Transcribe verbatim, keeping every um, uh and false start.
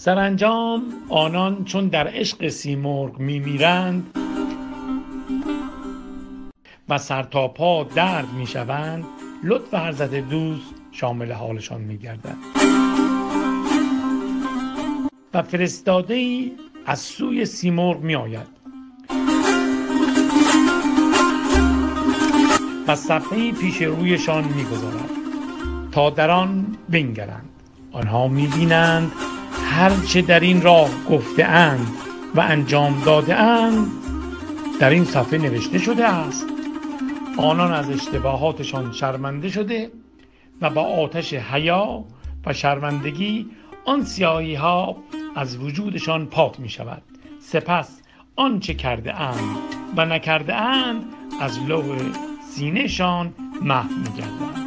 سرانجام آنان چون در عشق سیمرغ میمیرند و سر تا پا درد میشوند، لطف حضرت دوست شامل حالشان میگردد و فرستاده‌ای از سوی سیمرغ میآید و صفحه‌ای پیش رویشان میگذارد تا در آن بنگرند. آنها میبینند هرچه در این راه گفته اند و انجام داده اند در این صفحه نوشته شده است. آنان از اشتباهاتشان شرمنده شده و با آتش حیا و شرمندگی آن سیاهی ها از وجودشان پاک می شود. سپس آنچه کرده اند و نکرده اند از لوح سینه‌شان محو می گردد.